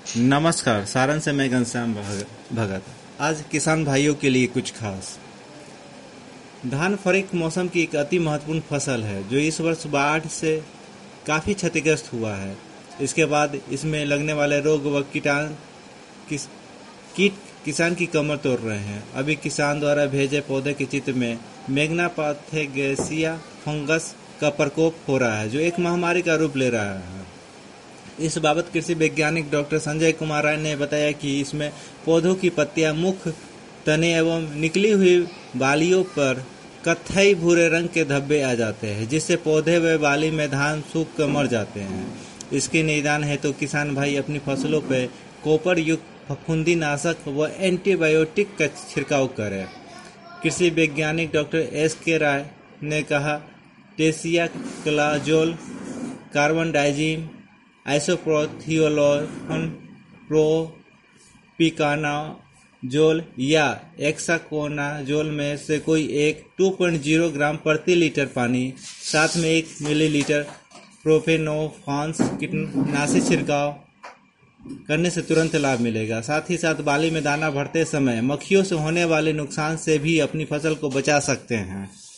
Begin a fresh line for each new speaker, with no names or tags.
नमस्कार। सारण से मैं घनश्याम भगत। आज किसान भाइयों के लिए कुछ खास। धान खरीफ मौसम की एक अति महत्वपूर्ण फसल है जो इस वर्ष बाढ़ से काफ़ी क्षतिग्रस्त हुआ है। इसके बाद इसमें लगने वाले रोग व किस, कीट किसान की कमर तोड़ रहे हैं। अभी किसान द्वारा भेजे पौधे के चित्र में मैग्नापाथेगेसिया फंगस का प्रकोप हो रहा है जो एक महामारी का रूप ले रहा है। इस बाबत कृषि वैज्ञानिक डॉक्टर संजय कुमार राय ने बताया कि इसमें पौधों की पत्तियां, मुख, तने एवं निकली हुई बालियों पर कत्थई भूरे रंग के धब्बे आ जाते हैं जिससे पौधे व बाली में धान सूख कर मर जाते हैं। इसके निदान है तो किसान भाई अपनी फसलों पर कॉपर युक्त फफूंदी नाशक व एंटीबायोटिक का छिड़काव करें। कृषि वैज्ञानिक डॉक्टर S.K. राय ने कहा, टेसिया क्लाजोल, कार्बन डाइजीम, आइसोप्रोथियोलोन, प्रोपिकानाजोल या एक्साकोनाजोल में से कोई एक 2.0 ग्राम प्रति लीटर पानी, साथ में 1 मिलीलीटर प्रोफेनोफास कीटनाशी छिड़काव करने से तुरंत लाभ मिलेगा। साथ ही साथ बाली में दाना भरते समय मक्खियों से होने वाले नुकसान से भी अपनी फसल को बचा सकते हैं।